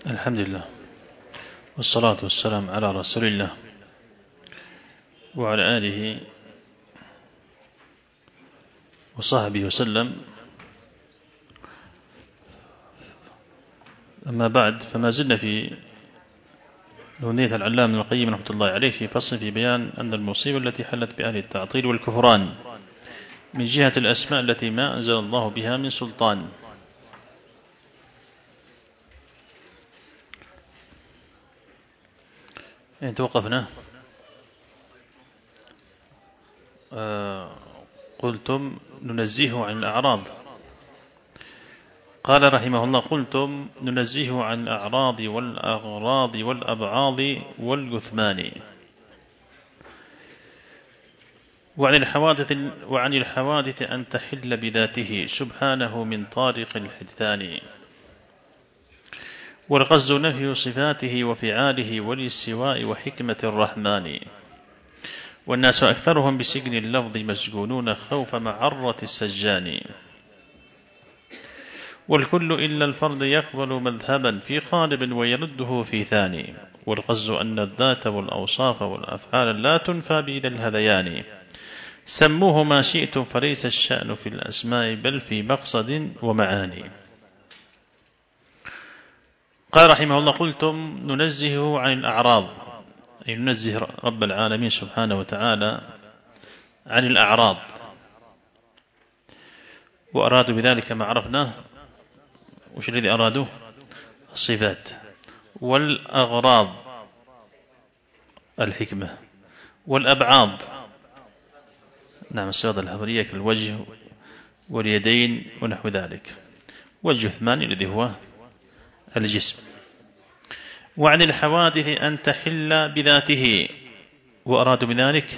الحمد لله والصلاة والسلام على رسول الله وعلى آله وصحبه وسلم. أما بعد، فما زلنا في نونية العلامة ابن القيم رحمة الله عليه في فصل في بيان أن المصيبة التي حلت بأهل التعطيل والكفران من جهة الأسماء التي ما أنزل الله بها من سلطان. توقفنا قلتم ننزهه عن الأعراض. قال رحمه الله: قلتم ننزهه عن الأعراض والأغراض والأبعاض والجثمان وعن الحوادث أن تحل بذاته سبحانه من طارق الحدثان، والقصد نفي صفاته وفعاله والاستواء وحكمة الرحمن، والناس أكثرهم بسجن اللفظ مسجونون خوف معرة السجان، والكل إلا الفرد يقبل مذهبا في قالب ويرده في ثاني، والقصد أن الذات والأوصاف والأفعال لا تنفى بإذا الهذيان، سموه ما شئتم فليس الشأن في الأسماء بل في مقصد ومعاني. قال رحمه الله: قلتم ننزهه عن الأعراض، أي ننزه رب العالمين سبحانه وتعالى عن الأعراض، وأرادوا بذلك ما عرفناه. وش الذي أرادوه؟ الصفات، والأغراض الحكمة، والأبعاض الصفات الهبرية كالوجه واليدين ونحو ذلك، والجثمان الذي هو الجسم. وعن الحوادث أن تحل بذاته، وأرادوا بذلك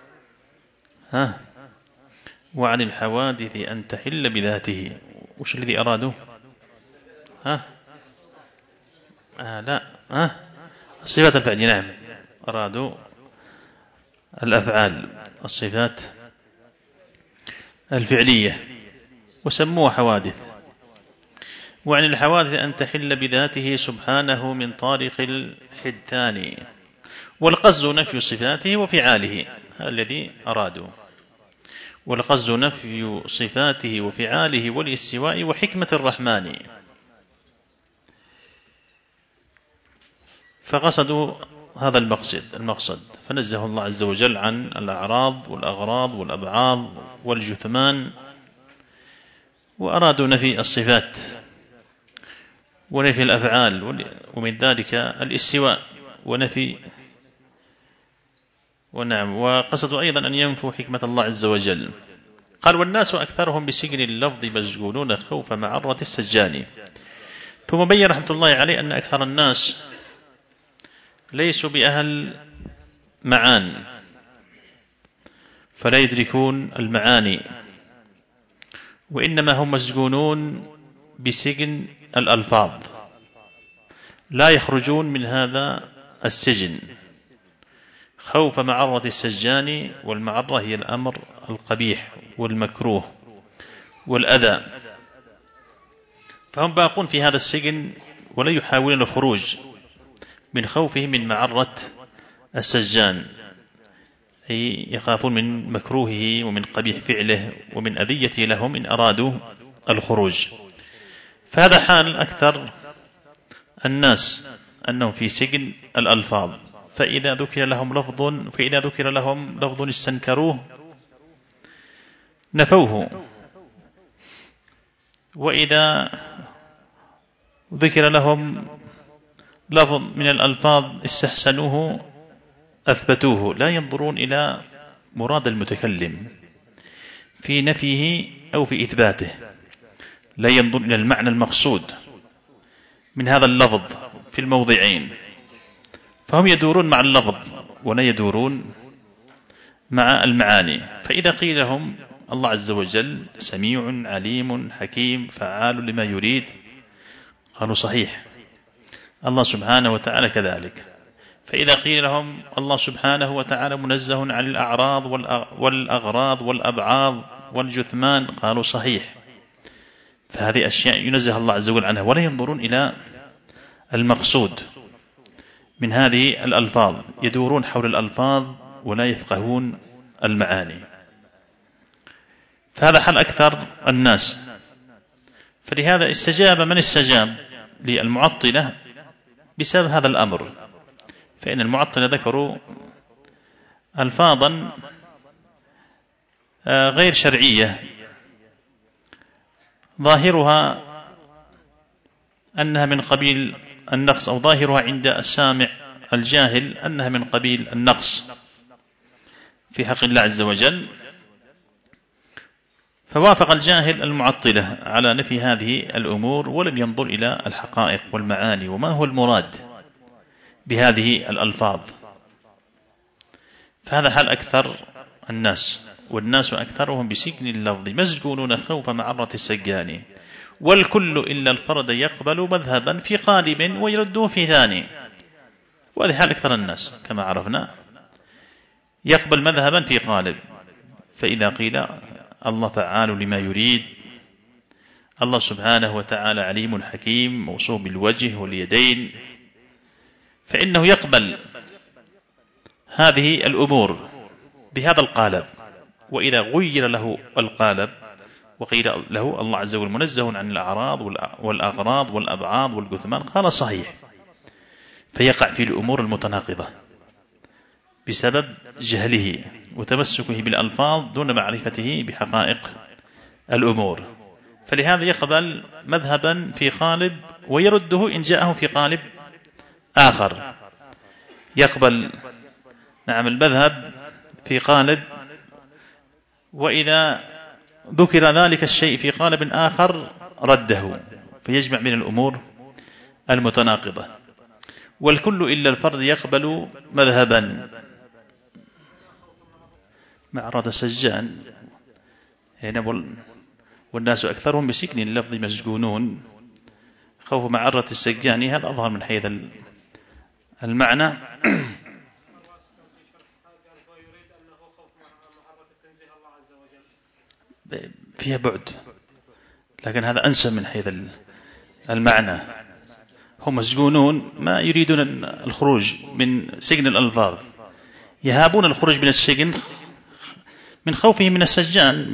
وعن الحوادث أن تحل بذاته. وش الذي أرادوا؟ الصفات الفعلية. نعم، أرادوا الأفعال، الصفات الفعلية، وسموها حوادث. وعن الحوادث أن تحل بذاته سبحانه من طارق الحدثان، والقصد نفي صفاته وفعاله، هذا الذي أرادوا، والقصد نفي صفاته وفعاله والاستواء وحكمة الرحمن، فقصدوا هذا المقصد، فنزه الله عز وجل عن الأعراض والأغراض والأبعاض والجثمان، وأرادوا نفي الصفات ونفي الأفعال، ومن ذلك الاستواء ونفي وقصدوا أيضا أن ينفوا حكمة الله عز وجل. قال: والناس أكثرهم بسجن اللفظ مسجونون خوف معرة السجان. ثم بين رحمة الله عليه أن أكثر الناس ليسوا بأهل معان، فلا يدركون المعاني، وإنما هم مسجونون بسجن الألفاظ، لا يخرجون من هذا السجن خوف معرة السجان. والمعرة هي الأمر القبيح والمكروه والأذى، فهم باقون في هذا السجن ولا يحاولون الخروج من خوفهم من معرة السجان، أي يخافون من مكروهه ومن قبيح فعله ومن أذيته لهم إن أرادوا الخروج. فهذا حال أكثر الناس، أنهم في سجن الألفاظ، فإذا ذكر لهم لفظ استنكروه نفوه، وإذا ذكر لهم لفظ من الألفاظ استحسنوه أثبتوه، لا ينظرون إلى مراد المتكلم في نفيه أو في إثباته، لا ينظر إلى المعنى المقصود من هذا اللفظ في الموضعين، فهم يدورون مع اللفظ ولا يدورون مع المعاني. فإذا قيل لهم الله عز وجل سميع عليم حكيم فعال لما يريد، قالوا صحيح، الله سبحانه وتعالى كذلك. فإذا قيل لهم الله سبحانه وتعالى منزه عن الأعراض والأغراض والأبعاض والجثمان، قالوا صحيح. فهذه أشياء ينزه الله عز وجل عنها، ولا ينظرون إلى المقصود من هذه الألفاظ، يدورون حول الألفاظ ولا يفقهون المعاني. فهذا حال أكثر الناس. فلهذا استجاب من استجاب للمعطلة بسبب هذا الأمر، فإن المعطلة ذكروا ألفاظا غير شرعية ظاهرها أنها من قبيل النقص، أو ظاهرها عند السامع الجاهل أنها من قبيل النقص في حق الله عز وجل، فوافق الجاهل المعطلة على نفي هذه الأمور ولم ينظر إلى الحقائق والمعاني وما هو المراد بهذه الألفاظ. فهذا حال أكثر الناس، والناس أكثرهم بسجن اللفظ مسجونون خوف معرة السجان، والكل إلا الفرد يقبل مذهبا في قالب ويرده في ثاني. وهذه حال أكثر الناس كما عرفنا، يقبل مذهبا في قالب. فإذا قيل الله فعال لما يريد، الله سبحانه وتعالى عليم حكيم موصوف بالوجه واليدين، فإنه يقبل هذه الأمور بهذا القالب. وإذا غير له القالب وقيل له الله عز وجل منزه عن الأعراض والأغراض والأبعاض والجثمان، قال صحيح، فيقع في الأمور المتناقضة بسبب جهله وتمسكه بالألفاظ دون معرفته بحقائق الأمور. فلهذا يقبل مذهبا في قالب ويرده إن جاءه في قالب آخر. يقبل المذهب في قالب، وإذا ذكر ذلك الشيء في قالب آخر رده، فيجمع بين الأمور المتناقضة. والكل إلا الفرد يقبل مذهبا. معرض السجان هنا، والناس أكثرهم بسجن اللفظ مسجونون خوف معرة السجان، هذا أظهر من حيث المعنى. فيها بعد، لكن هذا أنسب من حيث المعنى. هم مسجونون ما يريدون الخروج من سجن الألفاظ، يهابون الخروج من السجن من خوفه من السجان،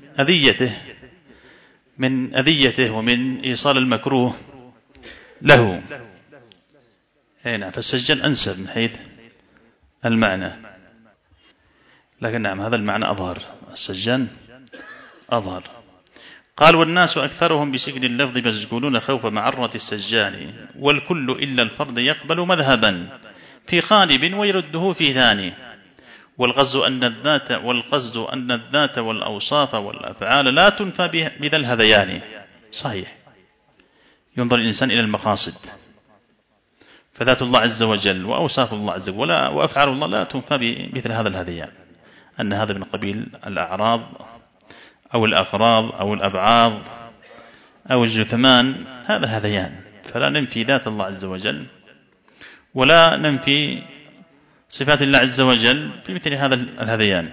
من أذيته ومن إيصال المكروه له. نعم، فالسجان أنسب من حيث المعنى، لكن نعم هذا المعنى أظهر، السجان أظهر. قال والناس أكثرهم بسجن اللفظ مسجونون خوف معرة السجان، والكل إلا الفرد يقبل مذهبا في قالب ويرده في ثاني. والقصد أن الذات والأوصاف والأفعال لا تنفى بذا الهذيان. صحيح، ينظر الإنسان إلى المقاصد، فذات الله عز وجل وأوصاف الله عز وجل وأفعال الله لا تنفى بمثل هذا الهذيان، أن هذا من قبيل الأعراض أو الأغراض أو الأبعاض أو الجثمان، هذا هذيان. فلا ننفي ذات الله عز وجل ولا ننفي صفات الله عز وجل بمثل هذا الهذيان.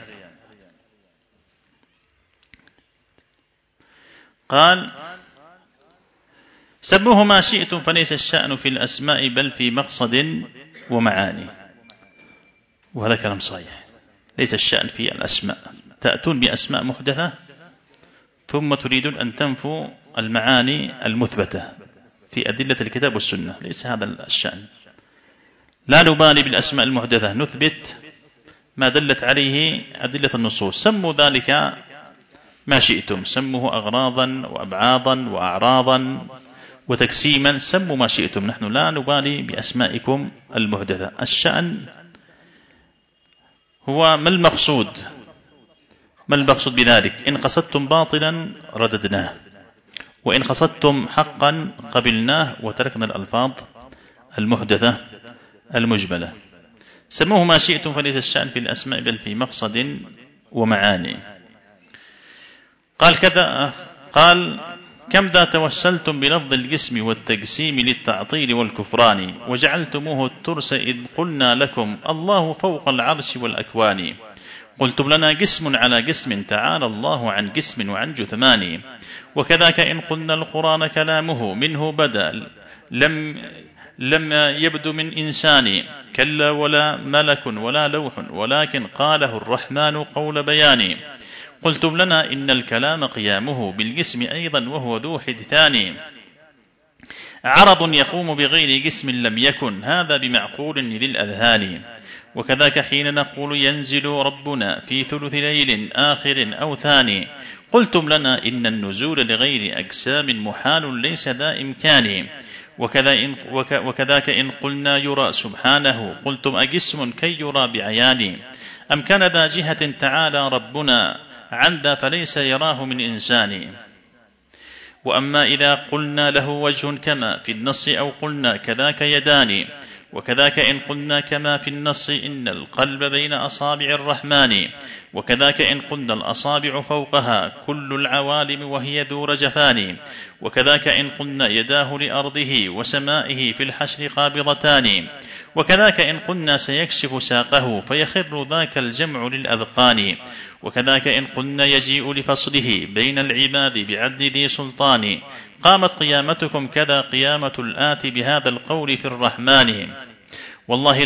قال سموه ما شئتم فليس الشأن في الأسماء بل في مقصد ومعاني. وهذا كلام صحيح، ليس الشأن في الأسماء. تأتون بأسماء محدثة ثم تريدون أن تنفوا المعاني المثبتة في أدلة الكتاب والسنة، ليس هذا الشأن. لا نبالي بالأسماء المحدثة، نثبت ما دلت عليه أدلة النصوص. سموا ذلك ما شئتم، سموه أغراضا وأبعاضا وأعراضا وتقسيما، سموا ما شئتم، نحن لا نبالي بأسمائكم المحدثة. الشأن هو ما المقصود بذلك. إن قصدتم باطلا رددناه، وإن قصدتم حقا قبلناه وتركنا الألفاظ المحدثة المجملة. سموه ما شئتم فليس الشأن في الأسماء بل في مقصد ومعاني. قال كذا، قال كم ذا توسلتم بلفظ الجسم والتقسيم للتعطيل والكفران، وجعلتموه الترس إذ قلنا لكم الله فوق العرش والأكوان. قلتم لنا جسم على جسم، تعالى الله عن جسم وعن جثمان. وكذاك إن قلنا القرآن كلامه منه بدأ لم يبد من إنسان، كلا ولا ملك ولا لوح، ولكن قاله الرحمن قول بيان. قلتم لنا إن الكلام قيامه بالجسم أيضا وهو ذو حدثان. عرض يقوم بغير جسم لم يكن، هذا بمعقول للأذهان. وكذاك حين نقول ينزل ربنا في ثلث ليل آخر أو ثاني. قلتم لنا إن النزول لغير أجسام محال ليس ذا إمكان. وكذاك إن قلنا يرى سبحانه، قلتم أجسم كي يرى بعيان. أم كان ذا جهة تعالى ربنا عن ذا فليس يراه من إنسان. وأما إذا قلنا له وجه كما في النص، أو قلنا كذاك يدان. وكذاك إن قلنا كما في النص إن القلب بين أصابع الرحمن. وكذاك إن قلنا الأصابع فوقها كل العوالم وهي ذو رجفان. وكذاك إن قلنا يداه لأرضه وسمائه في الحشر قابضتان. وكذاك إن قلنا سيكشف ساقه فيخر ذاك الجمع للأذقان. وكذاك إن قلنا يجيء لفصله بين العباد بعدل ذي سلطان. قامت قيامتكم كذا قيامة الآت بهذا القول في الرحمن. والله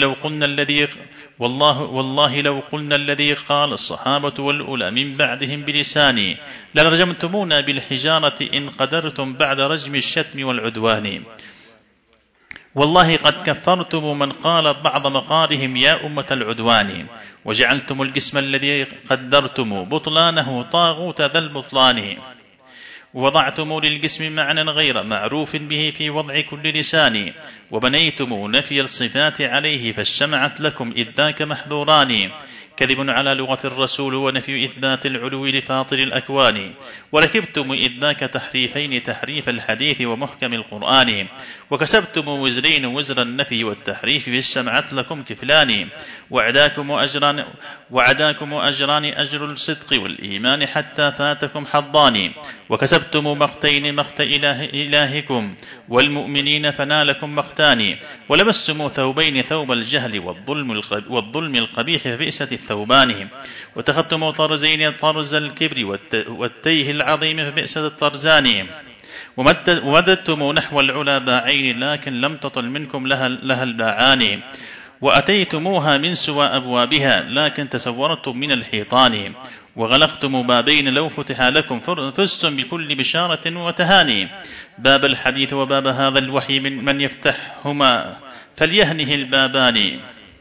لو قلنا الذي قال الصحابة والأولى من بعدهم بلساني، لرجمتمونا بالحجارة إن قدرتم بعد رجم الشتم والعدوان. والله قد كفرتم من قال بعض مقالهم يا أمة العدوان. وجعلتم الجسم الذي قدرتم بطلانه طاغوت ذا البطلان. ووضعتم للجسم معنى غير معروف به في وضع كل لسان. وبنيتم نفي الصفات عليه فاجتمعت لكم إذ ذاك محذوران. كذب على لغة الرسول ونفي إثبات العلو لفاطر الأكوان. وركبتم إذ ذاك تحريفين، تحريف الحديث ومحكم القرآن. وكسبتم وزرين، وزر النفي والتحريف فاجتمعت لكم كفلان. وعداكم أجران أجر الصدق والإيمان حتى فاتكم حظان. وكسبتم مقتين، مقت إلهكم والمؤمنين فنالكم مقتان. ولبستم ثوبين، ثوب الجهل والظلم القبيح فبئست الثوبان. واتخذتم طرزين، طرز الكبر والتيه العظيم فبئست الطرزان. ومددتم نحو العلا باعين، لكن لم تطل منكم لها الباعان. وأتيتموها من سوى أبوابها، لكن تسورتم من الحيطان. وغلقتم بابين، لو فتح لكم فزتم بكل بشارة وتهاني. باب الحديث وباب هذا الوحي من يفتحهما فليهنه البابان.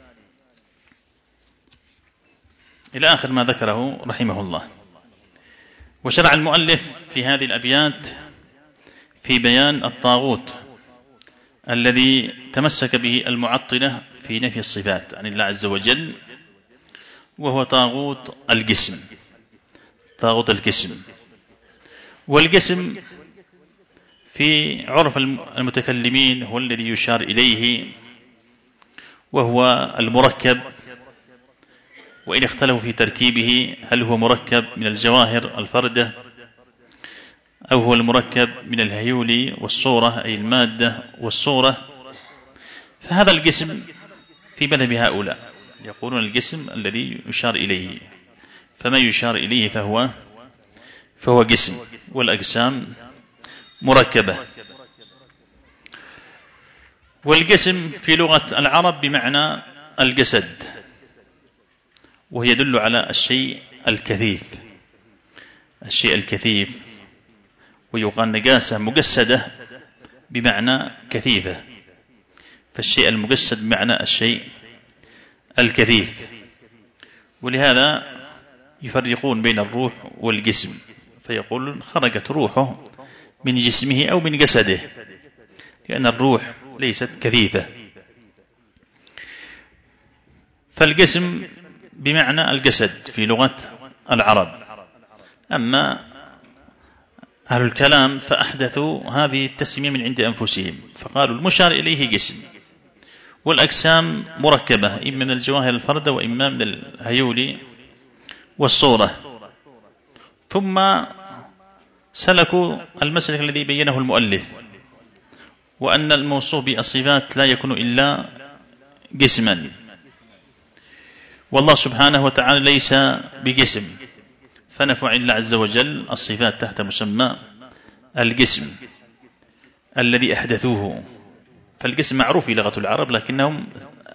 إلى آخر ما ذكره رحمه الله. وشرع المؤلف في هذه الأبيات في بيان الطاغوت الذي تمسك به المعطلة في نفي الصفات عن الله عز وجل، وهو طاغوت الجسم. طاغوت الجسم. والجسم في عرف المتكلمين هو الذي يشار إليه، وهو المركب. وإن اختلفوا في تركيبه، هل هو مركب من الجواهر الفردة، أو هو المركب من الهيول والصورة أي المادة والصورة. فهذا الجسم في مذهب هؤلاء يقولون الجسم الذي يشار إليه، فما يشار إليه فهو جسم، والأجسام مركبة. والجسم في لغة العرب بمعنى الجسد، وهي يدل على الشيء الكثيف. الشيء الكثيف، ويقال نجاسة مجسدة بمعنى كثيفة، فالشيء المجسد بمعنى الشيء الكثيف. ولهذا يفرقون بين الروح والجسم، فيقولون خرجت روحه من جسمه أو من جسده، لأن الروح ليست كثيفة. فالجسم بمعنى الجسد في لغة العرب. أما أهل الكلام فأحدثوا هذه التسمية من عند أنفسهم، فقالوا المشار إليه جسم، والأجسام مركبة إما من الجواهر الفردة وإما من الهيول والصورة. ثم سلكوا المسلك الذي بينه المؤلف، وأن الموصوف بالصفات لا يكون إلا جسما، والله سبحانه وتعالى ليس بجسم، فنفع الله عز وجل الصفات تحت مسمى الجسم الذي أحدثوه. فالقسم معروف في لغة العرب، لكنهم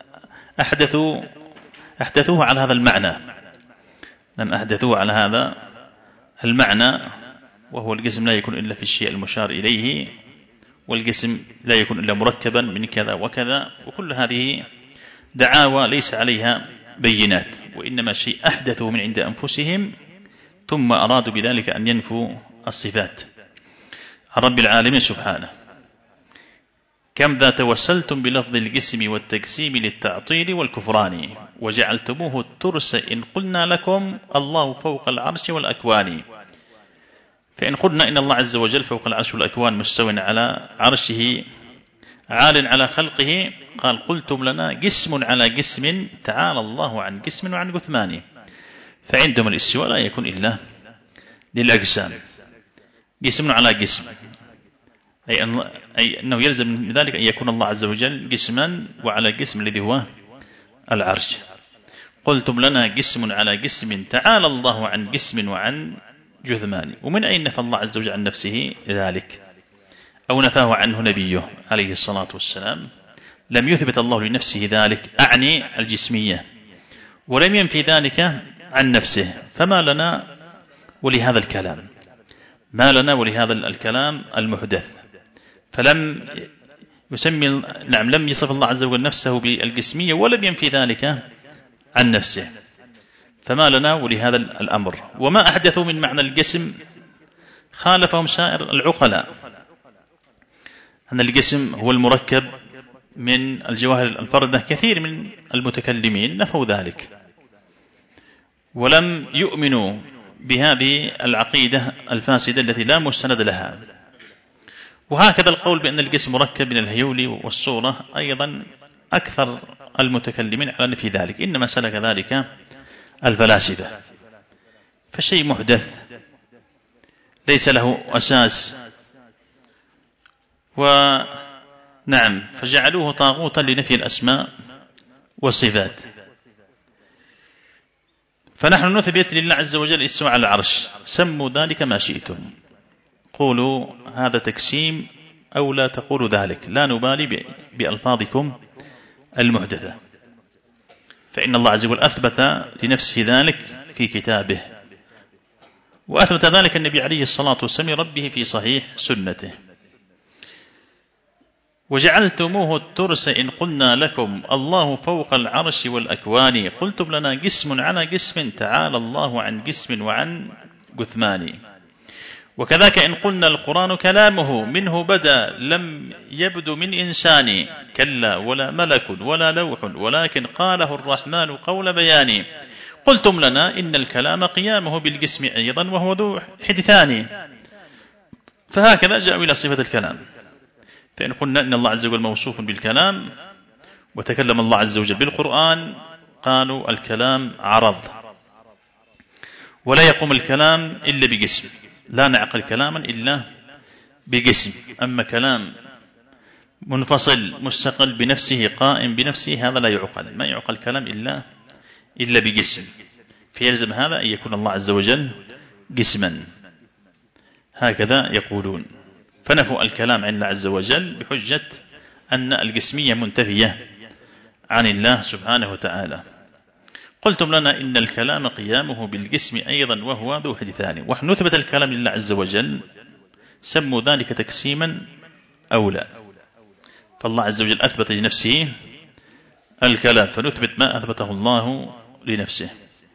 أحدثوه على هذا المعنى، لم أحدثوه على هذا المعنى، وهو القسم لا يكون إلا في الشيء المشار إليه، والقسم لا يكون إلا مركبا من كذا وكذا، وكل هذه دعاوى ليس عليها بينات، وإنما شيء أحدثوا من عند أنفسهم ثم أرادوا بذلك أن ينفوا الصفات عن رب العالمين سبحانه. كم ذا توسلتم بلفظ القسم والتقسيم للتعطيل والكفران، وجعلتموه الترس إن قلنا لكم الله فوق العرش والأكوان. فإن قلنا إن الله عز وجل فوق العرش والأكوان مستو على عرشه عال على خلقه، قال قلتم لنا قسم على قسم تعالى الله عن قسم وعن جثمان. فعندهم الاستواء لا يكون إلا للأجسام، قسم على قسم، أي أنه يلزم من ذلك أن يكون الله عز وجل قسما وعلى قسم الذي هو العرش. قلتم لنا قسم على قسم تعالى الله عن قسم وعن جثمان. ومن أين نفى الله عز وجل عن نفسه ذلك أو نفاه عنه نبيه عليه الصلاة والسلام؟ لم يثبت الله لنفسه ذلك، أعني الجسمية، ولم ينفي ذلك عن نفسه. فما لنا ولهذا الكلام، ما لنا ولهذا الكلام المحدث؟ فلم يسمي لم يصف الله عز وجل نفسه بالجسمية ولم ينفي ذلك عن نفسه، فما لنا ولهذا الأمر. وما أحدثوا من معنى الجسم خالفهم سائر العقلاء، أن الجسم هو المركب من الجواهر الفردة. كثير من المتكلمين نفوا ذلك ولم يؤمنوا بهذه العقيدة الفاسدة التي لا مستند لها. وهكذا القول بأن الجسم مركب من الهيول والصورة أيضا أكثر المتكلمين على نفي ذلك، إنما سلك ذلك الفلاسفة، فشيء محدث ليس له أساس. ونعم، فجعلوه طاغوتا لنفي الأسماء والصفات. فنحن نثبت لله عز وجل استواء على العرش، سموا ذلك ما شئتم، قولوا هذا تقسيم أو لا تقولوا ذلك، لا نبالي بألفاظكم المحدثة. فإن الله عز وجل أثبت لنفسه ذلك في كتابه، وأثبت ذلك النبي عليه الصلاة والسلام ربه في صحيح سنته. وجعلتموه الترس إن قلنا لكم الله فوق العرش والأكوان، قلتم لنا قسم على قسم تعالى الله عن قسم وعن جثمان. وكذاك إن قلنا القرآن كلامه منه بدا لم يبدو من إنسان، كلا ولا ملك ولا لوح ولكن قاله الرحمن قول بيان. قلتم لنا إن الكلام قيامه بالجسم أيضا وهو ذو حدثان. فهكذا جاءوا إلى صفة الكلام. فإن قلنا إن الله عز وجل موصوف بالكلام وتكلم الله عز وجل بالقرآن، قالوا الكلام عرض ولا يقوم الكلام إلا بجسم، لا نعقل كلاما إلا بجسم. أما كلام منفصل مستقل بنفسه قائم بنفسه هذا لا يعقل، ما يعقل كلام إلا بجسم، فيلزم هذا أن يكون الله عز وجل جسما، هكذا يقولون. فنفوا الكلام عن الله عز وجل بحجة أن الجسمية منتفية عن الله سبحانه وتعالى. قلتم لنا إن الكلام قيامه بالجسم أيضا وهو ذو حدثان. ونحن نثبت الكلام لله عز وجل، سموا ذلك تقسيما أو لا. فالله عز وجل أثبت لنفسه الكلام، فنثبت ما أثبته الله لنفسه.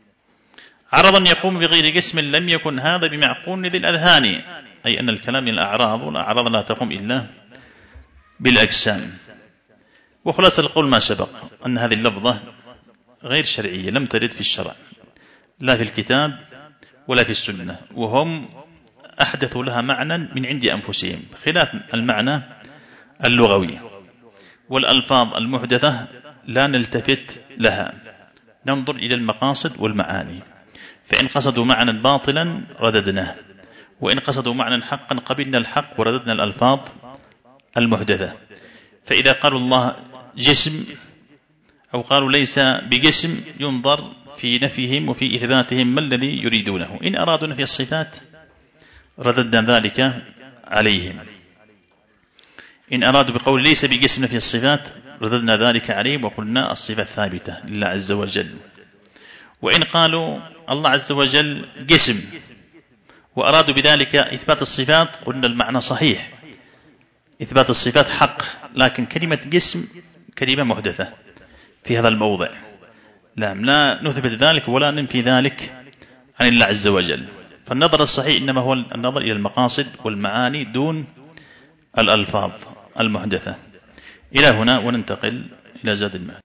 عرضا يقوم بغير جسم لم يكن هذا بمعقول ذي الأذهان، أي أن الكلام من الأعراض، والأعراض لا تقوم إلا بالأجسام. وخلاص القول ما سبق أن هذه اللفظة غير شرعية، لم ترد في الشرع لا في الكتاب ولا في السنة، وهم أحدثوا لها معنى من عند أنفسهم خلاف المعنى اللغوي. والألفاظ المحدثة لا نلتفت لها، ننظر إلى المقاصد والمعاني، فإن قصدوا معنى باطلا رددناه، وإن قصدوا معنى حقا قبلنا الحق ورددنا الألفاظ المحدثة. فإذا قالوا الله جسم أو قالوا ليس بجسم ينظر في نفيهم وفي إثباتهم ما الذي يريدونه. إن أرادوا نفي الصفات رددنا ذلك عليهم، إن أرادوا بقول ليس بجسم في الصفات رددنا ذلك عليهم وقلنا الصفات ثابتة لله عز وجل. وإن قالوا الله عز وجل جسم وأرادوا بذلك إثبات الصفات قلنا المعنى صحيح، إثبات الصفات حق، لكن كلمة جسم كلمة محدثة في هذا الموضع. لا نثبت ذلك ولا ننفي ذلك عن الله عز وجل. فالنظر الصحيح إنما هو النظر إلى المقاصد والمعاني دون الألفاظ المحدثة. إلى هنا وننتقل إلى زاد المعاد.